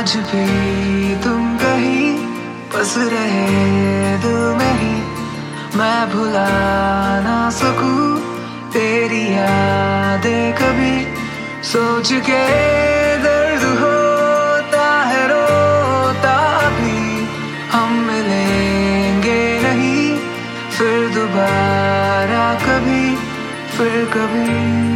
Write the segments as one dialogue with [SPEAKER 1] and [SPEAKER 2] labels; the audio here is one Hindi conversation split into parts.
[SPEAKER 1] आज भी तुम कहीं बस रहे दिल में ही, मैं भुला ना सकूं तेरी यादें कभी। सोच के दर्द होता है रोता भी, हम मिलेंगे नहीं फिर दोबारा कभी, फिर कभी।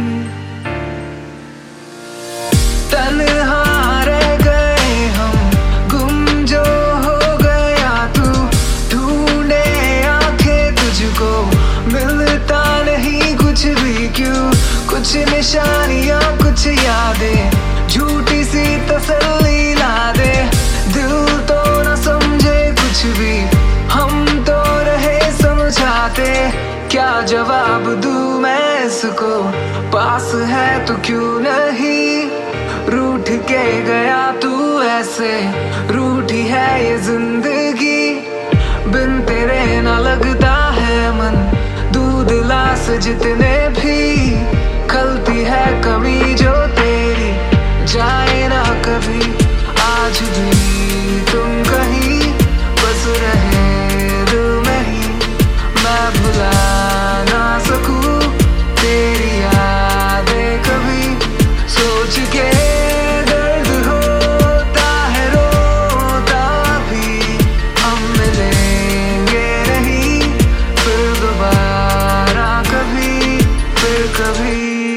[SPEAKER 1] तन्हा रह गए हम, गुम जो हो गया तू, ढूंढे आंखें तुझको मिलता नहीं कुछ भी। क्यों कुछ निशानियां कुछ यादें, झूठी सी तसल्ली ला दे। दिल तो न समझे कुछ भी, हम तो रहे समझाते। क्या जवाब दूं मैं इसको, पास है तो क्यों नहीं। रूठ के गया तू ऐसे, रूठी है ये जिंदगी। बिन तेरे ना लगता है मन, दूध लास जितने भी। खलती है कमी जो तेरी, जाए ना कभी। आज भी तुम कहीं बस रहे दिल में ही, मैं भुला ना सकूं तेरी यादें कभी। सोच के दर्द होता है रोता भी, हम मिलेंगे नहीं फिर दोबारा कभी, फिर कभी।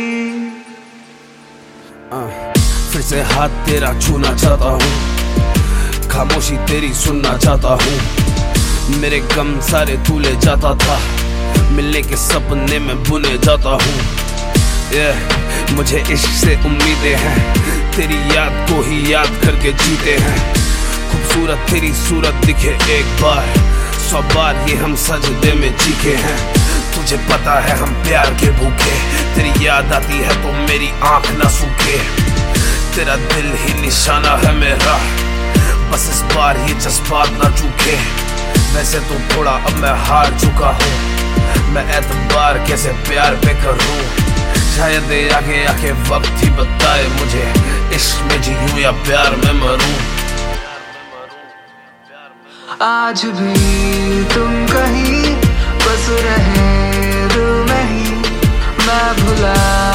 [SPEAKER 2] फिर से हाथ तेरा छूना चाहता हूँ, खामोशी तेरी सुनना चाहता हूँ। मेरे गम सारे तू ले जाता था, मिलने के सपने में बुने जाता हूँ। मुझे इश्क से उम्मीदें हैं, तेरी याद को ही याद करके जीते हैं। खूबसूरत तेरी सूरत दिखे एक बार, 100 बार ये हम सजदे में चीखे हैं। तुझे पता है हम प्यार के भूखे, तेरी याद आती है तो मेरी आंख न सूखे। तेरा दिल ही निशाना है मेरा, बस इस बार ये जज्बात ना चूके। वैसे तो थोड़ा अब मैं हार चुका हूँ, मैं एतबार कैसे प्यार पे करूँ। शायद आगे आके वक्त ही बताए मुझे, इश्क में जीऊं या प्यार में मरूं।
[SPEAKER 1] आज भी तुम कहीं बस रहे दिल में ही, मैं भुला